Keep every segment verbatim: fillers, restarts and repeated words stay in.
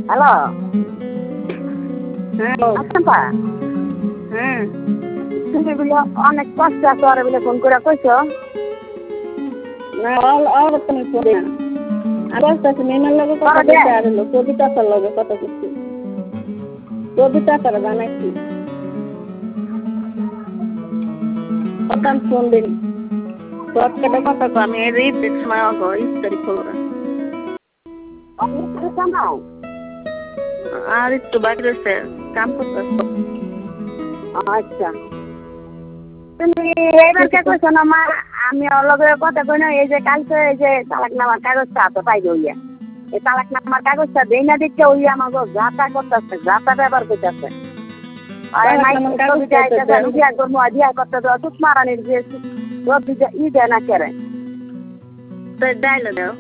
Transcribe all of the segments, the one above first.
Hello. হ্যাঁ আচ্ছা হ্যাঁ তুমি বলে অনেক কষ্ট আছে ওরা বলে ফোন করে কইছো। না আর তুমি ফোন না আবার তাকে মেনার লগে কথা করা বলতে যায়? আর হলো কবিতা তার লগে কথা বলছি কবিতা তার বানাইছি কথা ফোন দিন সব কেটে কথা কো আমি এই রিট সময় আগো ইস্তারি খোলা অনেক সময় আর একটু বাকি রয়েছে কাম করতেছে আচ্ছা তুমি এইবার কে কইছো না মা আমি ওর লগে কথা কই না এই যে কালকে এই যে তালাক নামার কাগজটা তো পাই হইয়া এই তালাক নামার কাগজটা দেই না দেখতে ওই আমাকে যাতা করতেছে যাতা ব্যবহার করতেছে আরে নাই কবিতা আইতাছে বিয়া করবো বিয়া করতে তো তুত মারানির যে রবি ই দেয় না কেরে তো ডাইলো দাও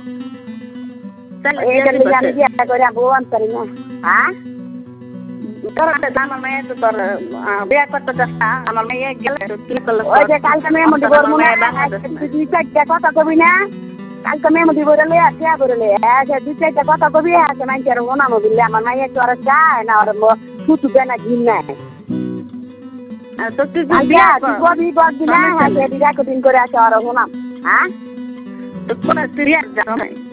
এইটা লিগে আমি বিয়া করে ভগবান করি না হ্যাঁ তোর আমার মেয়ে তো তোর বিয়া করতে যাচ্ছা আমার মেয়ে গেলে কি করলো ওই যে কালকে মেয়ে মধ্যে বলবো না দুই চারটা কথা কবি না কালকে মেয়ে মধ্যে বলে লই আসিয়া বলে লই আসে দুই চারটা কথা কবি আছে মানুষের ওনামো দিলে আমার মাইয়া একটু আর চায় না আর ছুটু দেয় না ঘিন নাই তো তুই বিয়া তুই কবি বলবি না হ্যাঁ বিয়া কদিন করে আছে আর ওনাম হ্যাঁ তো কোন তুই আর জানো